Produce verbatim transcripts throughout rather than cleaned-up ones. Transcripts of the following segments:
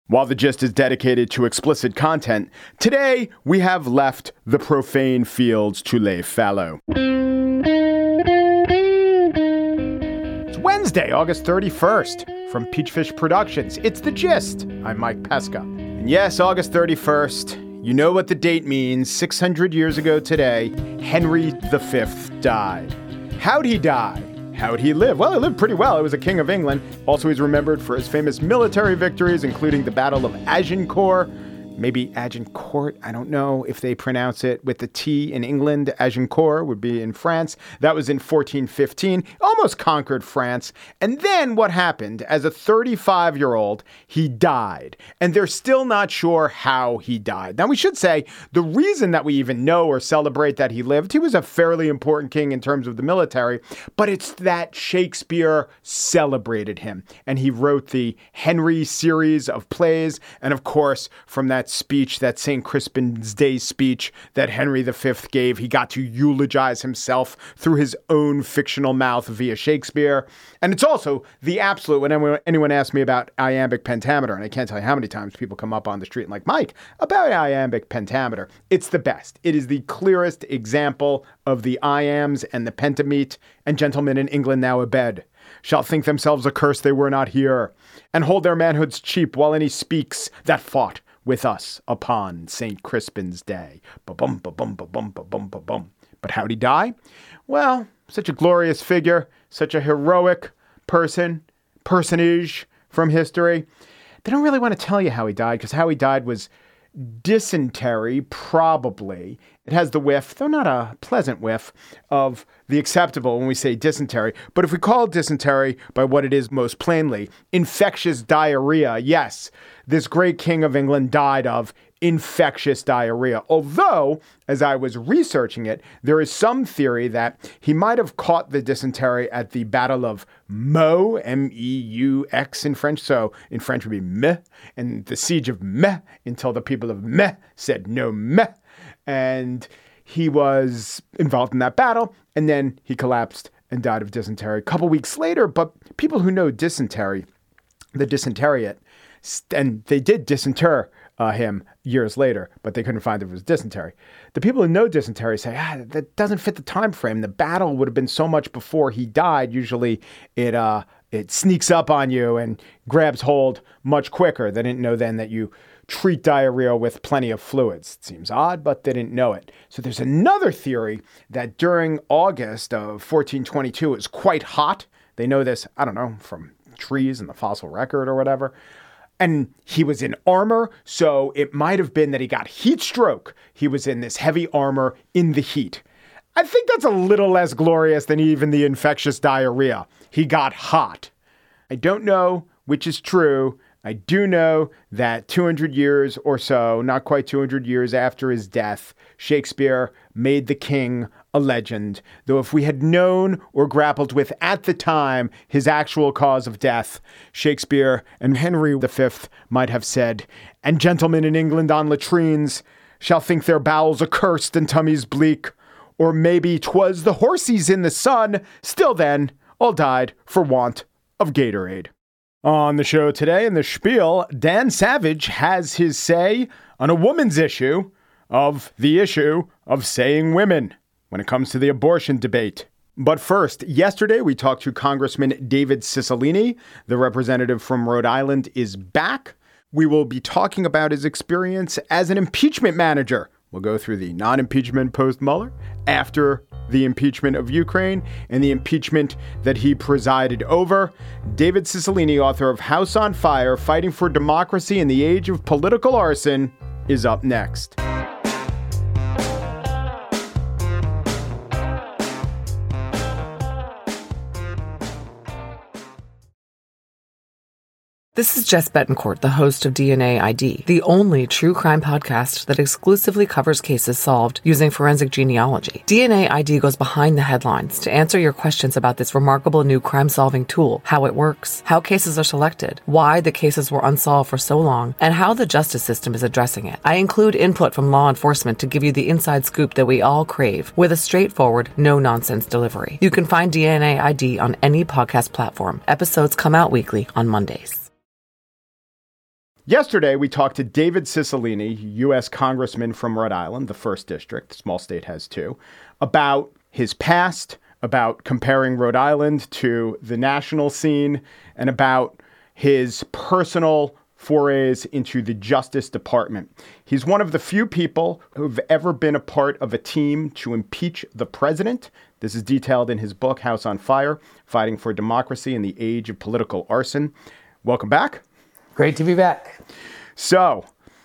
While the gist is dedicated to explicit content, today we have left the profane fields to lay fallow. It's Wednesday, August thirty-first. From Peachfish Productions, it's The Gist. I'm Mike Pesca. And yes, August thirty-first, you know what the date means. six hundred years ago today, Henry the Fifth died. How'd he die? How'd he live? Well, he lived pretty well. He was a king of England. Also, he's remembered for his famous military victories, including the Battle of Agincourt. Maybe Agincourt. I don't know if they pronounce it with the T in England. Agincourt would be in France. That was in fourteen fifteen. Almost conquered France. And then what happened? As a thirty-five-year-old, he died. And they're still not sure how he died. Now, we should say the reason that we even know or celebrate that he lived, he was a fairly important king in terms of the military, but it's that Shakespeare celebrated him. And he wrote the Henry series of plays. And of course, from that speech, that Saint Crispin's Day speech that Henry the Fifth gave, he got to eulogize himself through his own fictional mouth via Shakespeare. And it's also the absolute, when anyone asks me about iambic pentameter, and I can't tell you how many times people come up on the street and like, Mike, about iambic pentameter, it's the best. It is the clearest example of the iambs and the pentameter, and gentlemen in England now abed shall think themselves accursed they were not here, and hold their manhoods cheap while any speaks that fought with us upon Saint Crispin's Day. Ba-bum, ba-bum, ba-bum, ba-bum, ba-bum. But how'd he die? Well, such a glorious figure, such a heroic person, personage from history. They don't really want to tell you how he died, because how he died was dysentery, probably. It has the whiff, though not a pleasant whiff, of the acceptable when we say dysentery. But if we call dysentery by what it is most plainly, infectious diarrhea, yes, this great king of England died of infectious diarrhea. Although, as I was researching it, there is some theory that he might have caught the dysentery at the Battle of Meaux, M E U X in French. So in French would be meh, and the siege of Meh, until the people of Meh said no meh. And he was involved in that battle, and then he collapsed and died of dysentery a couple weeks later. But people who know dysentery, the dysenteriate, and they did disinter uh, him years later, but they couldn't find if it was dysentery. The people who know dysentery say, ah, that doesn't fit the time frame. The battle would have been so much before he died. Usually it uh, it sneaks up on you and grabs hold much quicker. They didn't know then that you treat diarrhea with plenty of fluids. It seems odd, but they didn't know it. So there's another theory that during August of fourteen twenty-two, it was quite hot. They know this, I don't know, from trees and the fossil record or whatever. And he was in armor, so it might have been that he got heat stroke. He was in this heavy armor in the heat. I think that's a little less glorious than even the infectious diarrhea. He got hot. I don't know which is true. I do know that two hundred years or so, not quite two hundred years after his death, Shakespeare made the king a legend. Though if we had known or grappled with at the time his actual cause of death, Shakespeare and Henry the Fifth might have said, "And gentlemen in England on latrines shall think their bowels accursed and tummies bleak. Or maybe 'twas the horsies in the sun, still then all died for want of Gatorade." On the show today in the spiel, Dan Savage has his say on a woman's issue of the issue of saying women when it comes to the abortion debate. But first, yesterday we talked to Congressman David Cicilline. The representative from Rhode Island is back. We will be talking about his experience as an impeachment manager. We'll go through the non-impeachment post-Mueller, after the impeachment of Ukraine, and the impeachment that he presided over. David Cicilline, author of House on Fire, Fighting for Democracy in the Age of Political Arson, is up next. This is Jess Betancourt, the host of D N A I D, the only true crime podcast that exclusively covers cases solved using forensic genealogy. D N A I D goes behind the headlines to answer your questions about this remarkable new crime-solving tool, how it works, how cases are selected, why the cases were unsolved for so long, and how the justice system is addressing it. I include input from law enforcement to give you the inside scoop that we all crave, with a straightforward, no-nonsense delivery. You can find D N A I D on any podcast platform. Episodes come out weekly on Mondays. Yesterday, we talked to David Cicilline, U S Congressman from Rhode Island, the first district, small state has two, about his past, about comparing Rhode Island to the national scene, and about his personal forays into the Justice Department. He's one of the few people who've ever been a part of a team to impeach the president. This is detailed in his book, House on Fire, Fighting for Democracy in the Age of Political Arson. Welcome back. Great to be back. So,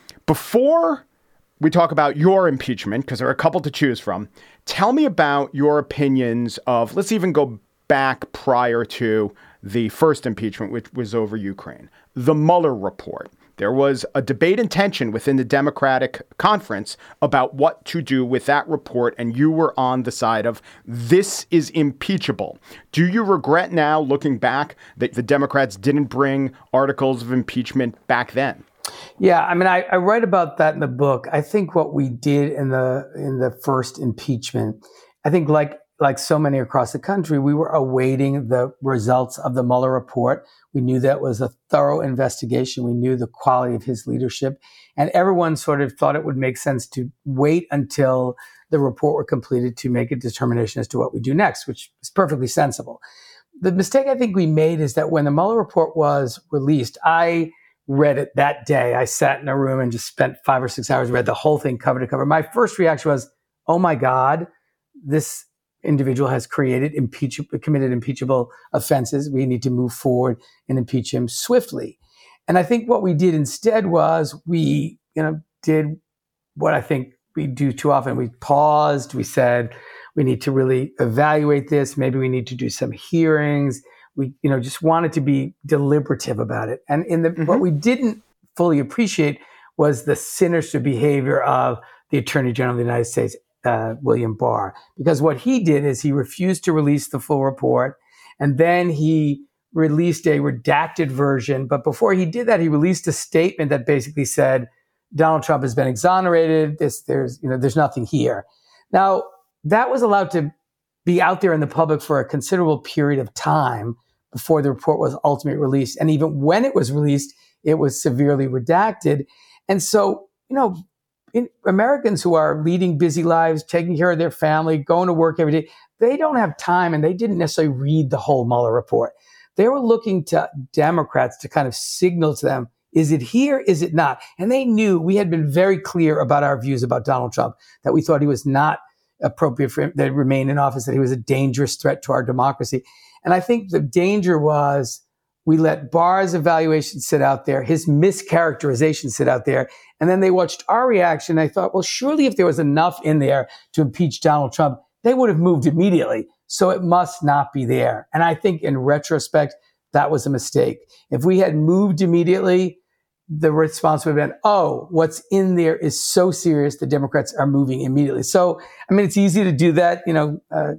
before we talk about your impeachment, because there are a couple to choose from, tell me about your opinions of, let's even go back prior to the first impeachment, which was over Ukraine, the Mueller report. There was a debate and tension within the Democratic conference about what to do with that report, and you were on the side of this is impeachable. Do you regret now, looking back, that the Democrats didn't bring articles of impeachment back then? Yeah, I mean, I, I write about that in the book. I think what we did in the in the first impeachment, I think like like so many across the country, we were awaiting the results of the Mueller report. We knew that was a thorough investigation. We knew the quality of his leadership. And everyone sort of thought it would make sense to wait until the report were completed to make a determination as to what we do next, which is perfectly sensible. The mistake I think we made is that when the Mueller report was released, I read it that day. I sat in a room and just spent five or six hours, read the whole thing cover to cover. My first reaction was, oh my God, this individual has created impeach, committed impeachable offenses. We need to move forward and impeach him swiftly. And I think what we did instead was we, you know, did what I think we do too often. We paused. We said, we need to really evaluate this. Maybe we need to do some hearings. We, you know, just wanted to be deliberative about it. And in the, mm-hmm. what we didn't fully appreciate was the sinister behavior of the Attorney General of the United States, Uh, William Barr, because what he did is he refused to release the full report, and then he released a redacted version. But before he did that, he released a statement that basically said Donald Trump has been exonerated. This, there's, you know, there's nothing here. Now, that was allowed to be out there in the public for a considerable period of time before the report was ultimately released. And even when it was released, it was severely redacted. And so, you know, In Americans who are leading busy lives, taking care of their family, going to work every day, they don't have time, and they didn't necessarily read the whole Mueller report. They were looking to Democrats to kind of signal to them, is it here? Is it not? And they knew we had been very clear about our views about Donald Trump, that we thought he was not appropriate for him to remain in office, that he was a dangerous threat to our democracy. And I think the danger was we let Barr's evaluation sit out there, his mischaracterization sit out there, and then they watched our reaction. I thought, well, surely if there was enough in there to impeach Donald Trump, they would have moved immediately. So it must not be there. And I think in retrospect, that was a mistake. If we had moved immediately, the response would have been, oh, what's in there is so serious, the Democrats are moving immediately. So, I mean, it's easy to do that, you know, uh,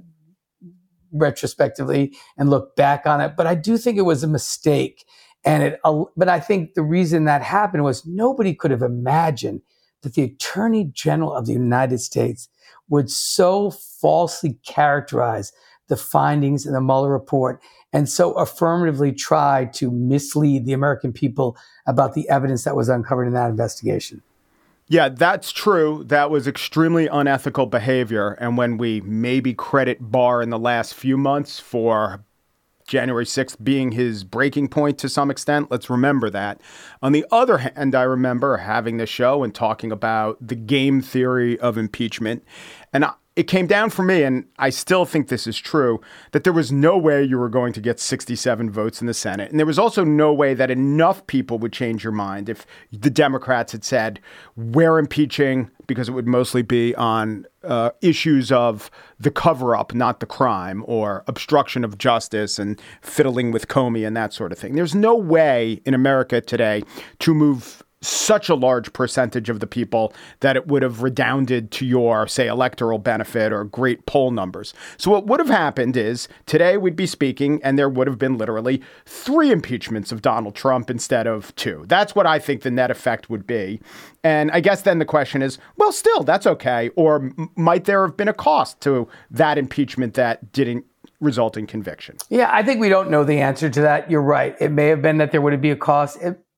retrospectively and look back on it. But I do think it was a mistake. And it, uh, but I think the reason that happened was nobody could have imagined that the Attorney General of the United States would so falsely characterize the findings in the Mueller report and so affirmatively try to mislead the American people about the evidence that was uncovered in that investigation. Yeah, that's true. That was extremely unethical behavior. And when we maybe credit Barr in the last few months for January sixth being his breaking point to some extent, let's remember that. On the other hand, I remember having this show and talking about the game theory of impeachment. And I, it came down for me, and I still think this is true, that there was no way you were going to get sixty-seven votes in the Senate. And there was also no way that enough people would change your mind if the Democrats had said, we're impeaching, because it would mostly be on uh, issues of the cover-up, not the crime, or obstruction of justice and fiddling with Comey and that sort of thing. There's no way in America today to move such a large percentage of the people that it would have redounded to your, say, electoral benefit or great poll numbers. So what would have happened is today we'd be speaking and there would have been literally three impeachments of Donald Trump instead of two. That's what I think the net effect would be. And I guess then the question is, well, still, that's okay. Or m- might there have been a cost to that impeachment that didn't result in conviction? Yeah, I think we don't know the answer to that. You're right. It may have been that there would be a cost. It,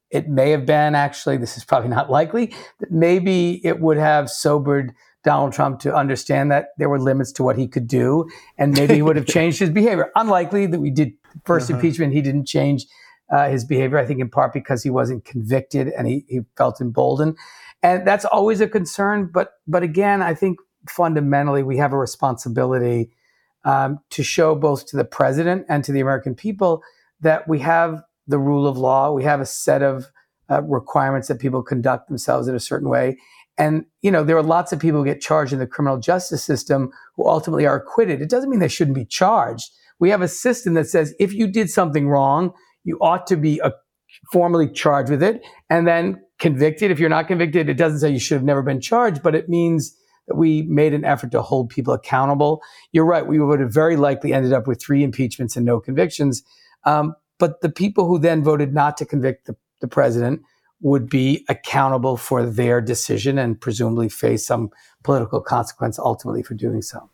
it may have been, actually, this is probably not likely, that maybe it would have sobered Donald Trump to understand that there were limits to what he could do, and maybe he would have changed his behavior. Unlikely that we did first uh-huh. impeachment, he didn't change uh, his behavior, I think in part because he wasn't convicted and he, he felt emboldened. And that's always a concern. But, but again, I think fundamentally we have a responsibility um, to show both to the president and to the American people that we have the rule of law. We have a set of uh, requirements that people conduct themselves in a certain way. And, you know, there are lots of people who get charged in the criminal justice system who ultimately are acquitted. It doesn't mean they shouldn't be charged. We have a system that says if you did something wrong, you ought to be uh, formally charged with it and then convicted. If you're not convicted, it doesn't say you should have never been charged, but it means that we made an effort to hold people accountable. You're right. We would have very likely ended up with three impeachments and no convictions. Um, but the people who then voted not to convict the, the president would be accountable for their decision and presumably face some political consequence ultimately for doing so.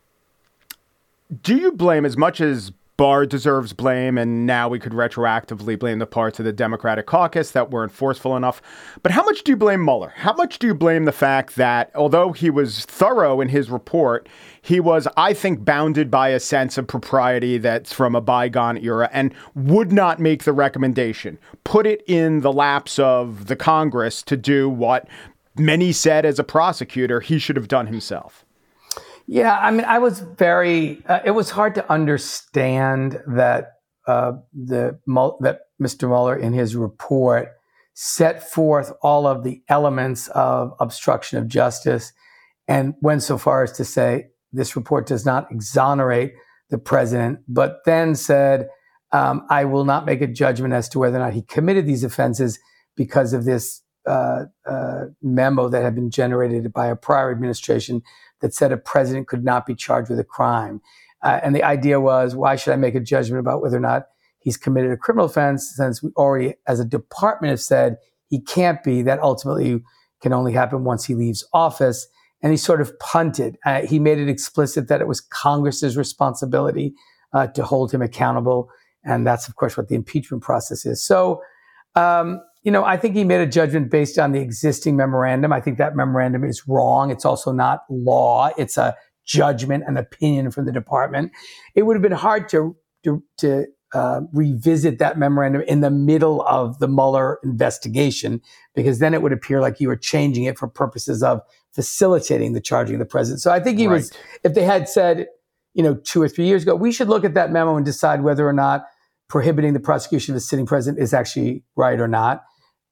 Do you blame, as much as Barr deserves blame, and now we could retroactively blame the parts of the Democratic caucus that weren't forceful enough, but how much do you blame Mueller? How much do you blame the fact that, although he was thorough in his report, he was, I think, bounded by a sense of propriety that's from a bygone era and would not make the recommendation, put it in the laps of the Congress to do what many said as a prosecutor he should have done himself? Yeah, I mean, I was very, uh, it was hard to understand that uh, the that Mister Mueller in his report set forth all of the elements of obstruction of justice and went so far as to say this report does not exonerate the president, but then said, um, I will not make a judgment as to whether or not he committed these offenses because of this uh, uh, memo that had been generated by a prior administration that said a president could not be charged with a crime. Uh, and the idea was, why should I make a judgment about whether or not he's committed a criminal offense since we already, as a department, have said he can't be? That ultimately can only happen once he leaves office. And he sort of punted. Uh, he made it explicit that it was Congress's responsibility uh, to hold him accountable. And that's, of course, what the impeachment process is. So, um, you know, I think he made a judgment based on the existing memorandum. I think that memorandum is wrong. It's also not law. It's a judgment, an opinion from the department. It would have been hard to to, to uh, revisit that memorandum in the middle of the Mueller investigation, because then it would appear like you were changing it for purposes of facilitating the charging of the president. So I think he right. was, if they had said, you know, two or three years ago, we should look at that memo and decide whether or not prohibiting the prosecution of a sitting president is actually right or not.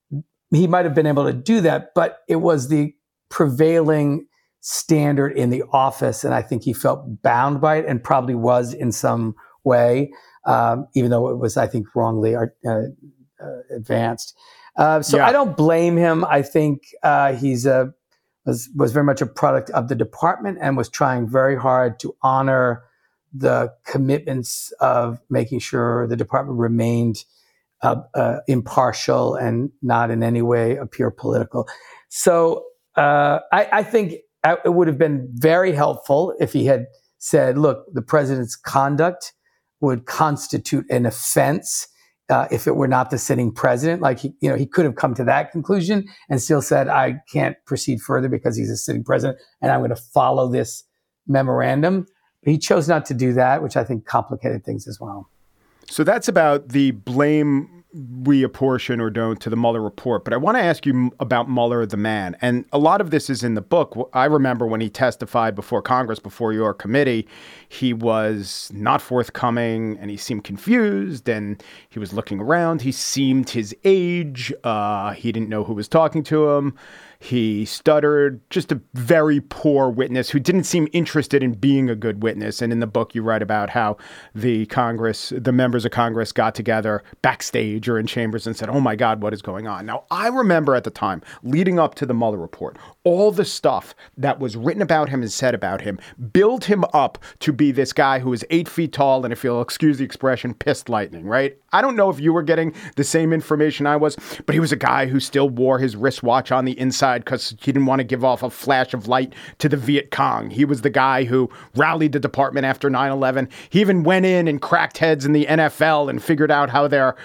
He might have been able to do that, but it was the prevailing standard in the office. And I think he felt bound by it and probably was in some way, um, even though it was, I think, wrongly uh, uh, advanced. Uh, so yeah. I don't blame him. I think uh, he's a, was, was very much a product of the department and was trying very hard to honor the commitments of making sure the department remained Uh, uh, impartial and not in any way appear political. So uh, I, I think it would have been very helpful if he had said, look, the president's conduct would constitute an offense uh, if it were not the sitting president. Like, he, you know, he could have come to that conclusion and still said, I can't proceed further because he's a sitting president and I'm going to follow this memorandum. But he chose not to do that, which I think complicated things as well. So that's about the blame we apportion or don't to the Mueller report. But I want to ask you about Mueller, the man. And a lot of this is in the book. I remember when he testified before Congress, before your committee, he was not forthcoming and he seemed confused and he was looking around. He seemed his age. Uh, he didn't know who was talking to him. He stuttered, just a very poor witness who didn't seem interested in being a good witness. And in the book, you write about how the Congress, the members of Congress got together backstage or in chambers and said, oh, my God, what is going on? Now, I remember at the time, leading up to the Mueller report, all the stuff that was written about him and said about him built him up to be this guy who is eight feet tall and, if you'll excuse the expression, pissed lightning, right? I don't know if you were getting the same information I was, but he was a guy who still wore his wristwatch on the inside because he didn't want to give off a flash of light to the Viet Cong. He was the guy who rallied the department after nine eleven. He even went in and cracked heads in the N F L and figured out how their how their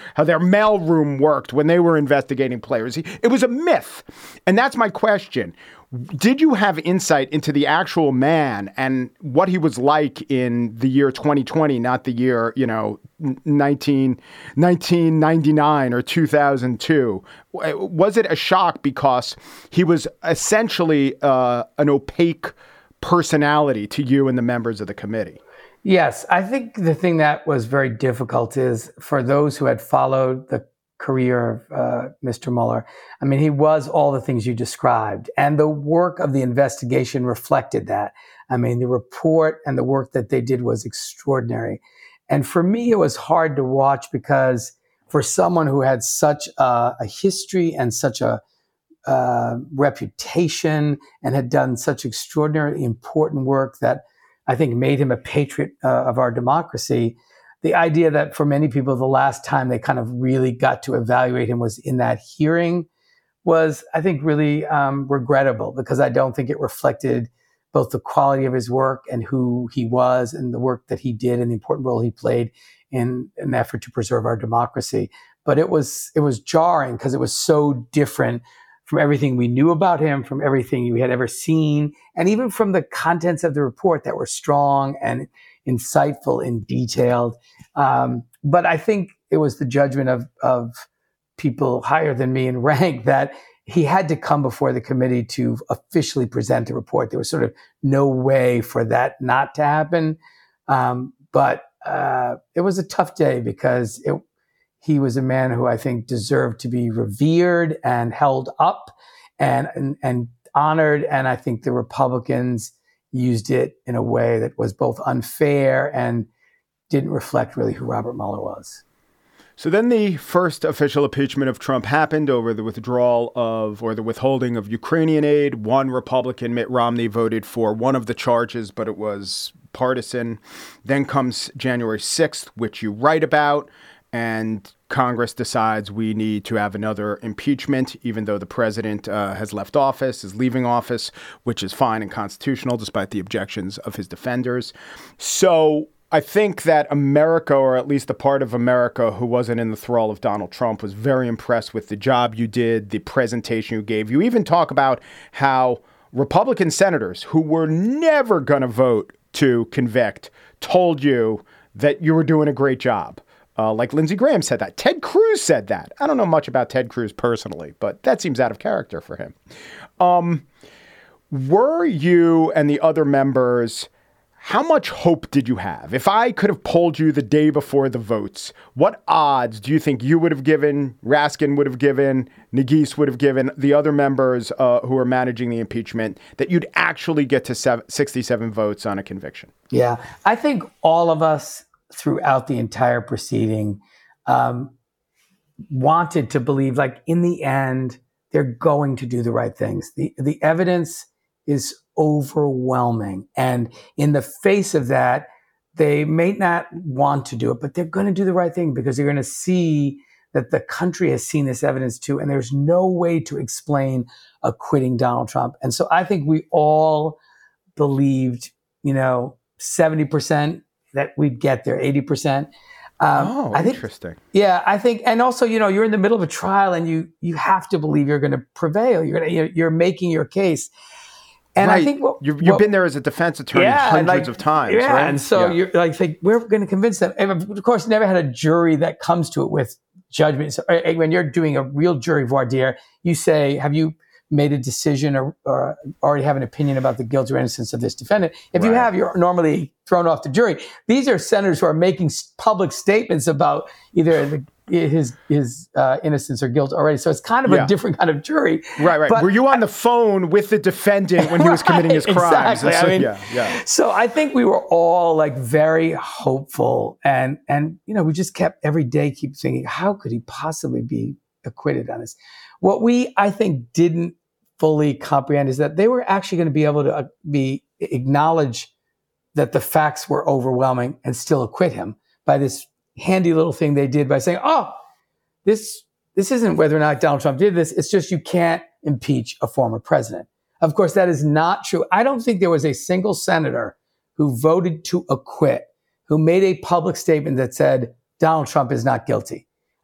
mailroom worked when they were investigating players. It was a myth. And that's my question. Did you have insight into the actual man and what he was like in the year twenty twenty, not the year, you know, nineteen, nineteen ninety-nine or two thousand two? Was it a shock because he was essentially uh, an opaque personality to you and the members of the committee? Yes, I think the thing that was very difficult is for those who had followed the career of uh, Mister Mueller. I mean, he was all the things you described, and the work of the investigation reflected that. I mean, the report and the work that they did was extraordinary. And for me, it was hard to watch because for someone who had such a, a history and such a uh, reputation and had done such extraordinarily important work that I think made him a patriot uh, of our democracy, the idea that for many people, the last time they kind of really got to evaluate him was in that hearing was, I think, really um, regrettable, because I don't think it reflected both the quality of his work and who he was and the work that he did and the important role he played in an effort to preserve our democracy. But it was it was jarring because it was so different from everything we knew about him, from everything we had ever seen, and even from the contents of the report that were strong and insightful and detailed. Um, but I think it was the judgment of, of people higher than me in rank that he had to come before the committee to officially present the report. There was sort of no way for that not to happen. Um, but uh, it was a tough day because it, he was a man who I think deserved to be revered and held up and, and, and honored. And I think the Republicans used it in a way that was both unfair and didn't reflect really who Robert Mueller was. So then the first official impeachment of Trump happened over the withdrawal of, or the withholding of Ukrainian aid. One Republican, Mitt Romney, voted for one of the charges, but it was partisan. Then comes January sixth, which you write about, and Congress decides we need to have another impeachment, even though the president uh, has left office, is leaving office, which is fine and constitutional, despite the objections of his defenders. So I think that America, or at least a part of America who wasn't in the thrall of Donald Trump, was very impressed with the job you did, the presentation you gave. You even talk about how Republican senators who were never going to vote to convict told you that you were doing a great job. Uh, like Lindsey Graham said that. Ted Cruz said that. I don't know much about Ted Cruz personally, but that seems out of character for him. Um, were you and the other members, how much hope did you have? If I could have polled you the day before the votes, what odds do you think you would have given, Raskin would have given, Negis would have given, the other members uh, who are managing the impeachment, that you'd actually get to seven, sixty-seven votes on a conviction? Yeah, I think all of us throughout the entire proceeding um, wanted to believe, like, in the end, they're going to do the right things. The, the evidence is overwhelming. And in the face of that, they may not want to do it, but they're going to do the right thing because they're going to see that the country has seen this evidence too. And there's no way to explain acquitting Donald Trump. And so I think we all believed, you know, seventy percent that we'd get there, eighty percent. Um, oh, I think, interesting. Yeah, I think, and also, you know, you're in the middle of a trial and you you have to believe you're going to prevail. You're gonna, you're, you're making your case. And right. I think what, you've, you've what, been there as a defense attorney yeah, hundreds like, of times, yeah, right? And so yeah. you're like, think, we're going to convince them. And of course, never had a jury that comes to it with judgment. So when you're doing a real jury voir dire, you say, have you made a decision or, or already have an opinion about the guilt or innocence of this defendant? If right. you have, you're normally thrown off the jury. These are senators who are making public statements about either the, his his uh, innocence or guilt already. So it's kind of yeah. a different kind of jury. Right, right. But were you on the phone with the defendant when he was committing his crimes? Exactly. So, I mean, yeah, yeah. So I think we were all like very hopeful, and and you know we just kept every day keep thinking, how could he possibly be acquitted on this? What we I think didn't fully comprehend is that they were actually going to be able to uh, be acknowledge that the facts were overwhelming and still acquit him by this handy little thing they did by saying, oh, this this isn't whether or not Donald Trump did this. It's just you can't impeach a former president. Of course, that is not true. I don't think there was a single senator who voted to acquit, who made a public statement that said Donald Trump is not guilty.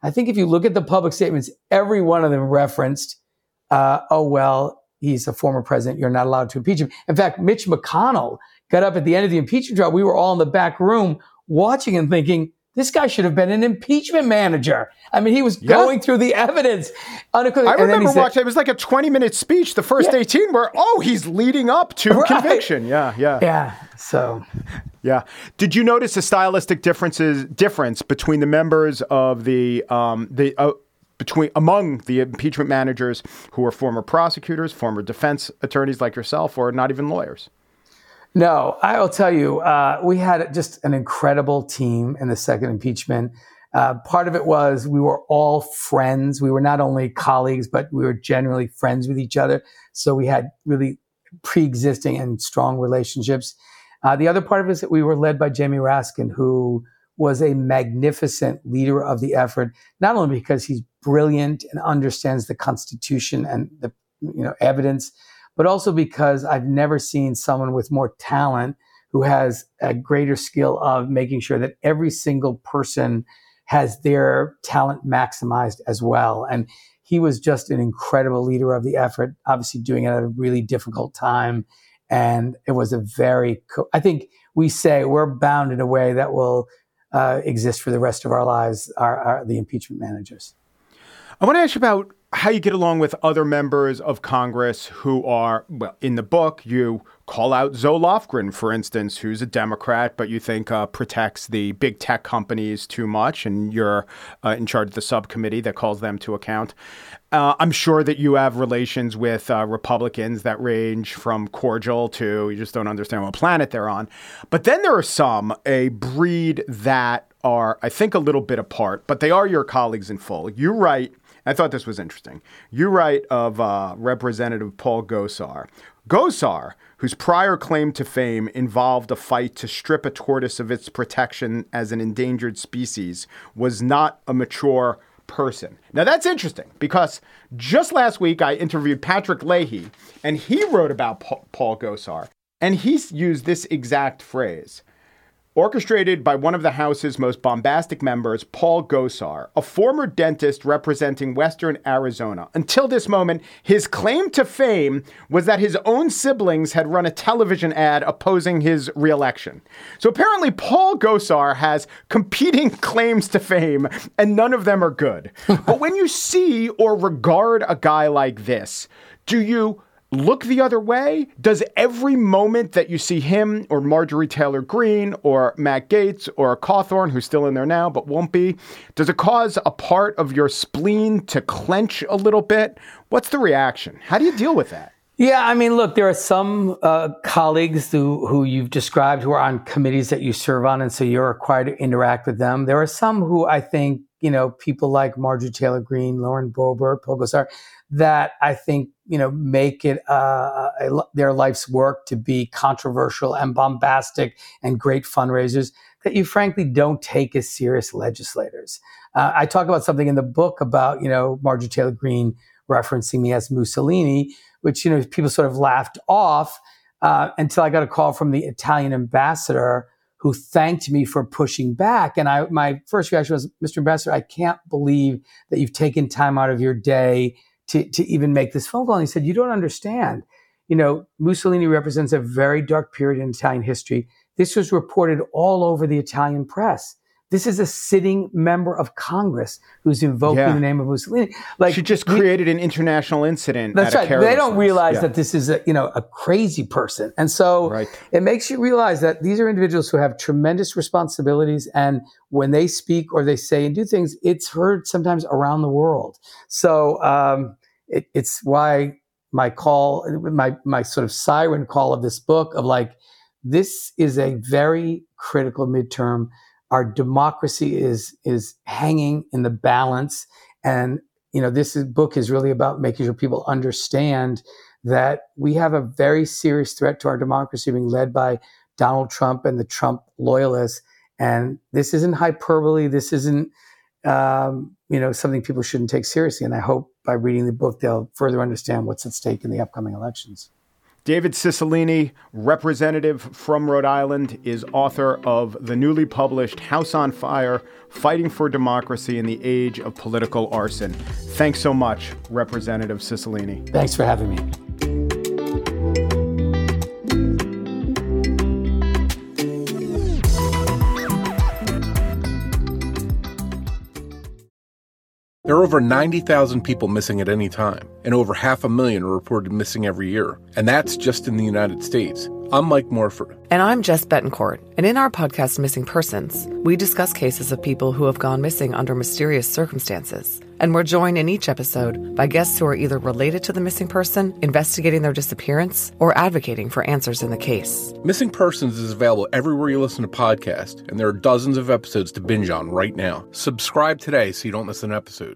I think if you look at the public statements, every one of them referenced, uh, oh, well, he's a former president. You're not allowed to impeach him. In fact, Mitch McConnell got up at the end of the impeachment trial. We were all in the back room watching and thinking, this guy should have been an impeachment manager. I mean, he was yeah. going through the evidence. I remember said, watching, it was like a twenty minute speech, the first yeah. eighteen, where, oh, he's leading up to right. conviction. Yeah, yeah. Yeah, so. Yeah. Did you notice a stylistic differences difference between the members of the, um, the uh, between among the impeachment managers who are former prosecutors, former defense attorneys like yourself, or not even lawyers? No, I'll tell you, uh, we had just an incredible team in the second impeachment. Uh, part of it was we were all friends. We were not only colleagues, but we were generally friends with each other. So we had really pre-existing and strong relationships. Uh, the other part of it is that we were led by Jamie Raskin, who was a magnificent leader of the effort, not only because he's brilliant and understands the Constitution and the you know evidence, but also because I've never seen someone with more talent who has a greater skill of making sure that every single person has their talent maximized as well. And he was just an incredible leader of the effort, obviously doing it at a really difficult time. And it was a very, co- I think we say we're bound in a way that will uh, exist for the rest of our lives, our, our, the impeachment managers. I want to ask you about how you get along with other members of Congress who are, well, in the book, you call out Zoe Lofgren, for instance, who's a Democrat, but you think uh, protects the big tech companies too much, and you're uh, in charge of the subcommittee that calls them to account. Uh, I'm sure that you have relations with uh, Republicans that range from cordial to you just don't understand what planet they're on. But then there are some, a breed that are, I think, a little bit apart, but they are your colleagues in full. You write, I thought this was interesting. You write of uh, Representative Paul Gosar. Gosar, whose prior claim to fame involved a fight to strip a tortoise of its protection as an endangered species, was not a mature person. Now, that's interesting because just last week I interviewed Patrick Leahy, and he wrote about pa- Paul Gosar, and he used this exact phrase. Orchestrated by one of the House's most bombastic members, Paul Gosar, a former dentist representing Western Arizona. Until this moment, his claim to fame was that his own siblings had run a television ad opposing his reelection. So apparently Paul Gosar has competing claims to fame, and none of them are good. But when you see or regard a guy like this, do you look the other way? Does every moment that you see him or Marjorie Taylor Greene or Matt Gaetz or Cawthorn, who's still in there now but won't be, does it cause a part of your spleen to clench a little bit? What's the reaction? How do you deal with that? Yeah, I mean, look, there are some uh, colleagues who, who you've described who are on committees that you serve on, and so you're required to interact with them. There are some who I think, you know, people like Marjorie Taylor Greene, Lauren Boebert, Paul Gosar, that I think, you know, make it uh, a, their life's work to be controversial and bombastic and great fundraisers that you frankly don't take as serious legislators. Uh, I talk about something in the book about, you know, Marjorie Taylor Greene referencing me as Mussolini, which, you know, people sort of laughed off uh, until I got a call from the Italian ambassador who thanked me for pushing back. And I, my first reaction was, Mister Ambassador, I can't believe that you've taken time out of your day to, to even make this phone call. And he said, you don't understand. You know, Mussolini represents a very dark period in Italian history. This was reported all over the Italian press. This is a sitting member of Congress who's invoking yeah. the name of Mussolini. Like, she just created we, an international incident. That's at right. A they don't realize yeah. that this is a, you know, a crazy person. And so right. it makes you realize that these are individuals who have tremendous responsibilities. And when they speak or they say and do things, it's heard sometimes around the world. So um, it, it's why my call, my my sort of siren call of this book of like, this is a very critical midterm. Our democracy is is hanging in the balance, and you know this is, book is really about making sure people understand that we have a very serious threat to our democracy being led by Donald Trump and the Trump loyalists. And this isn't hyperbole. This isn't um, you know something people shouldn't take seriously. And I hope by reading the book they'll further understand what's at stake in the upcoming elections. David Cicilline, representative from Rhode Island, is author of the newly published House on Fire, Fighting for Democracy in the Age of Political Arson. Thanks so much, Representative Cicilline. Thanks for having me. There are over ninety thousand people missing at any time, and over half a million are reported missing every year. And that's just in the United States. I'm Mike Morford. And I'm Jess Betancourt. And in our podcast, Missing Persons, we discuss cases of people who have gone missing under mysterious circumstances. And we're joined in each episode by guests who are either related to the missing person, investigating their disappearance, or advocating for answers in the case. Missing Persons is available everywhere you listen to podcasts, and there are dozens of episodes to binge on right now. Subscribe today so you don't miss an episode.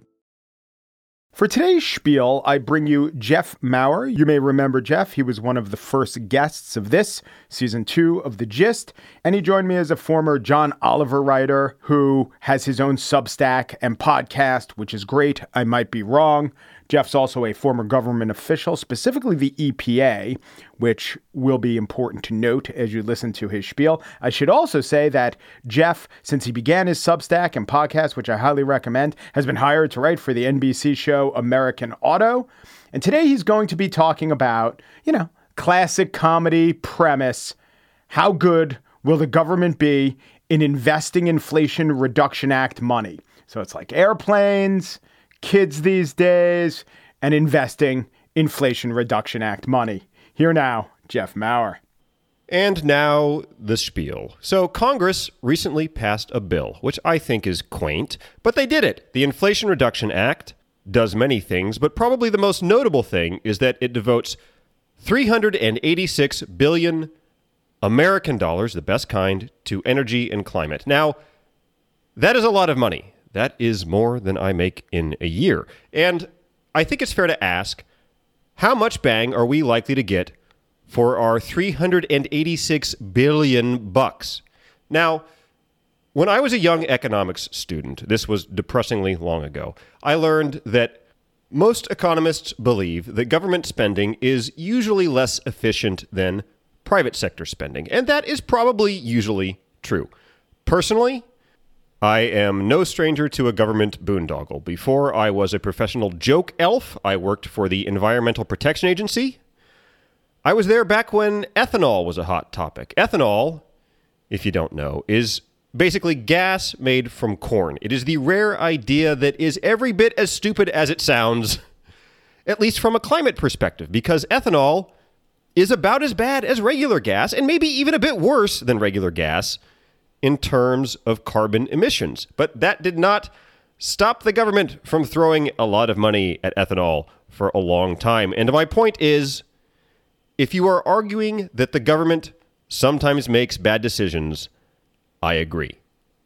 For today's spiel, I bring you Jeff Maurer. You may remember Jeff. He was one of the first guests of this, season two of The Gist. And he joined me as a former John Oliver writer who has his own Substack and podcast, which is great. I might be wrong. Jeff's also a former government official, specifically the E P A, which will be important to note as you listen to his spiel. I should also say that Jeff, since he began his Substack and podcast, which I highly recommend, has been hired to write for the N B C show American Auto. And today he's going to be talking about, you know, classic comedy premise. How good will the government be in investing Inflation Reduction Act money? So it's like airplanes, kids these days, and investing Inflation Reduction Act money. Here now, Jeff Maurer. And now the spiel. So Congress recently passed a bill, which I think is quaint, but they did it. The Inflation Reduction Act does many things, but probably the most notable thing is that it devotes three hundred eighty-six billion American dollars, the best kind, to energy and climate. Now, that is a lot of money. That is more than I make in a year. And I think it's fair to ask, how much bang are we likely to get for our three hundred eighty-six billion bucks? Now, when I was a young economics student, this was depressingly long ago, I learned that most economists believe that government spending is usually less efficient than private sector spending. And that is probably usually true. Personally, I am no stranger to a government boondoggle. Before I was a professional joke elf, I worked for the Environmental Protection Agency. I was there back when ethanol was a hot topic. Ethanol, if you don't know, is basically gas made from corn. It is the rare idea that is every bit as stupid as it sounds, at least from a climate perspective, because ethanol is about as bad as regular gas, and maybe even a bit worse than regular gas in terms of carbon emissions. But that did not stop the government from throwing a lot of money at ethanol for a long time. And my point is, if you are arguing that the government sometimes makes bad decisions, I agree.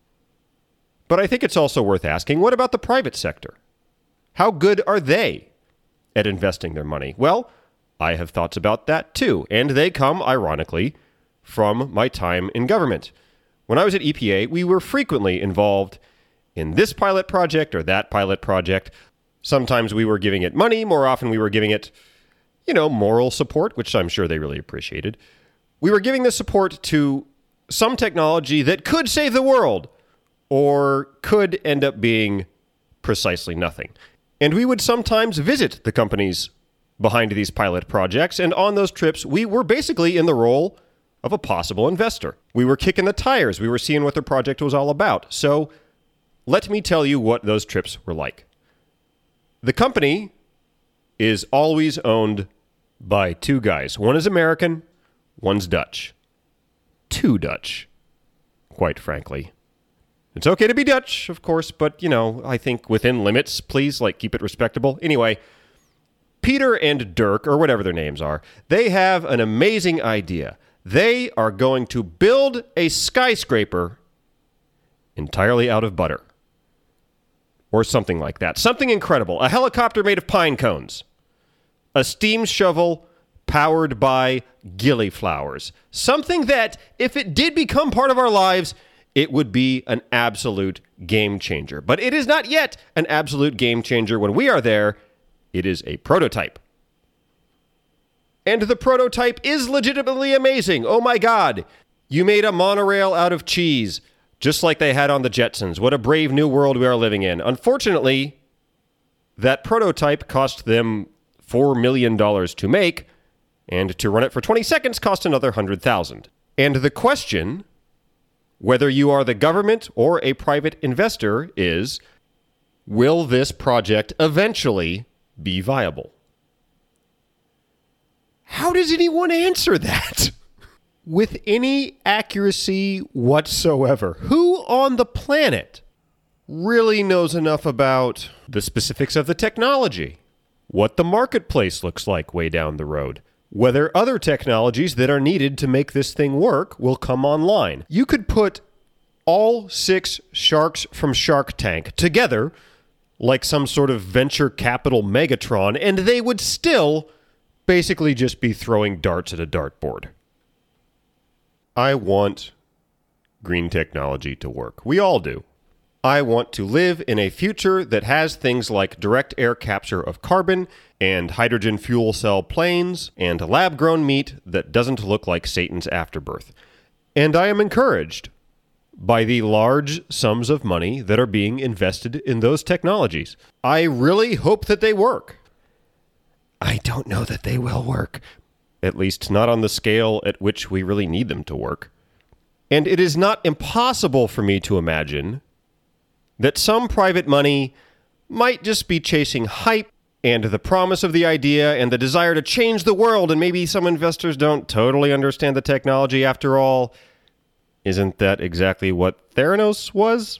But I think it's also worth asking, what about the private sector? How good are they at investing their money? Well, I have thoughts about that too, and they come, ironically, from my time in government. When I was at E P A, we were frequently involved in this pilot project or that pilot project. Sometimes we were giving it money. More often we were giving it, you know, moral support, which I'm sure they really appreciated. We were giving this support to some technology that could save the world or could end up being precisely nothing. And we would sometimes visit the companies behind these pilot projects. And on those trips, we were basically in the role of a possible investor. We were kicking the tires. We were seeing what the project was all about. So let me tell you what those trips were like. The company is always owned by two guys. One is American, one's Dutch. Too Dutch, quite frankly. It's okay to be Dutch, of course, but, you know, I think within limits, please, like, keep it respectable. Anyway, Peter and Dirk, or whatever their names are, they have an amazing idea. They are going to build a skyscraper entirely out of butter. Or something like that. Something incredible. A helicopter made of pine cones. A steam shovel powered by gillyflowers. Something that, if it did become part of our lives, it would be an absolute game changer. But it is not yet an absolute game changer when we are there. It is a prototype. And the prototype is legitimately amazing. Oh my God. You made a monorail out of cheese, just like they had on the Jetsons. What a brave new world we are living in. Unfortunately, that prototype cost them four million dollars to make, and to run it for twenty seconds cost another one hundred thousand dollars. And the question, whether you are the government or a private investor, is, will this project eventually be viable? How does anyone answer that with any accuracy whatsoever? Who on the planet really knows enough about the specifics of the technology, what the marketplace looks like way down the road, whether other technologies that are needed to make this thing work will come online? You could put all six sharks from Shark Tank together like some sort of venture capital Megatron, and they would still basically just be throwing darts at a dartboard. I want green technology to work. We all do. I want to live in a future that has things like direct air capture of carbon and hydrogen fuel cell planes and lab-grown meat that doesn't look like Satan's afterbirth. And I am encouraged by the large sums of money that are being invested in those technologies. I really hope that they work. I don't know that they will work, at least not on the scale at which we really need them to work. And it is not impossible for me to imagine that some private money might just be chasing hype and the promise of the idea and the desire to change the world, and maybe some investors don't totally understand the technology after all. Isn't that exactly what Theranos was?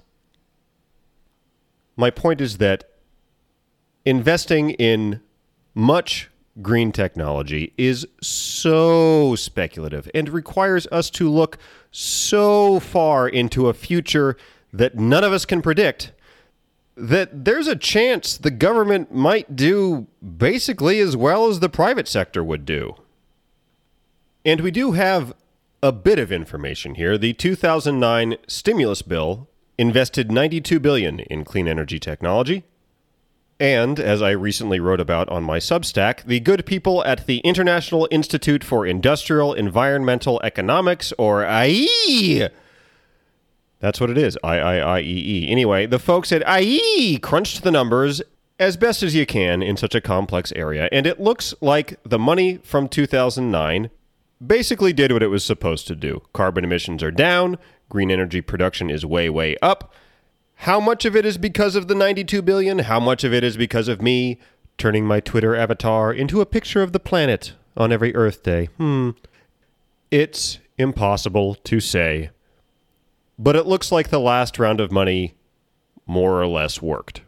My point is that investing in much green technology is so speculative and requires us to look so far into a future that none of us can predict that there's a chance the government might do basically as well as the private sector would do. And we do have a bit of information here. The two thousand nine stimulus bill invested ninety-two billion dollars in clean energy technology. And, as I recently wrote about on my Substack, the good people at the International Institute for Industrial Environmental Economics, or I E E, that's what it is, I I I E E. Anyway, the folks at I E E crunched the numbers as best as you can in such a complex area, and it looks like the money from two thousand nine basically did what it was supposed to do. Carbon emissions are down, green energy production is way, way up. How much of it is because of the ninety-two billion dollars? How much of it is because of me turning my Twitter avatar into a picture of the planet on every Earth Day? Hmm. It's impossible to say. But it looks like the last round of money more or less worked.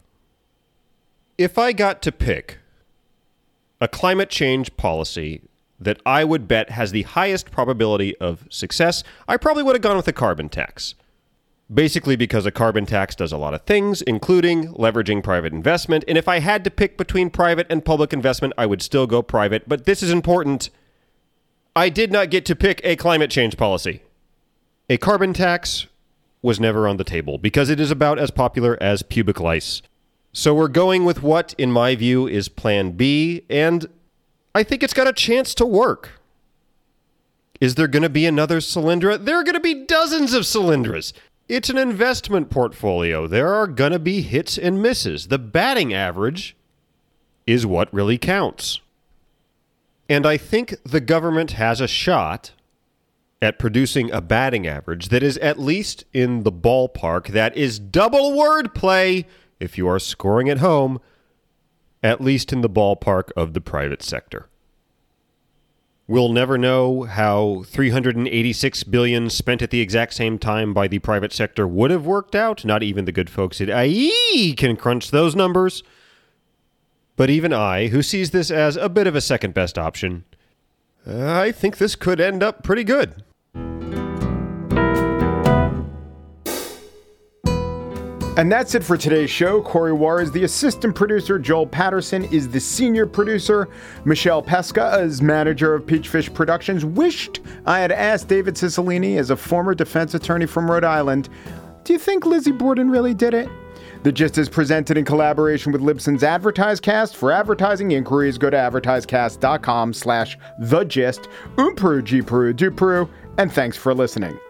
If I got to pick a climate change policy that I would bet has the highest probability of success, I probably would have gone with a carbon tax. Basically because a carbon tax does a lot of things, including leveraging private investment. And if I had to pick between private and public investment, I would still go private. But this is important. I did not get to pick a climate change policy. A carbon tax was never on the table because it is about as popular as pubic lice. So we're going with what, in my view, is Plan B, and I think it's got a chance to work. Is there going to be another Solyndra? There are going to be dozens of Solyndras. It's an investment portfolio. There are going to be hits and misses. The batting average is what really counts. And I think the government has a shot at producing a batting average that is at least in the ballpark. That is double wordplay, if you are scoring at home, at least in the ballpark of the private sector. We'll never know how three hundred eighty-six billion dollars spent at the exact same time by the private sector would have worked out. Not even the good folks at I E E can crunch those numbers. But even I, who sees this as a bit of a second best option, I think this could end up pretty good. And that's it for today's show. Corey War is the assistant producer. Joel Patterson is the senior producer. Michelle Pesca is manager of Peachfish Productions. Wished I had asked David Cicilline, as a former defense attorney from Rhode Island, do you think Lizzie Borden really did it? The Gist is presented in collaboration with Libsyn's AdvertiseCast. For advertising inquiries, go to advertisecast.com slash the gist. Umpru, Gpru, Dupru, and thanks for listening.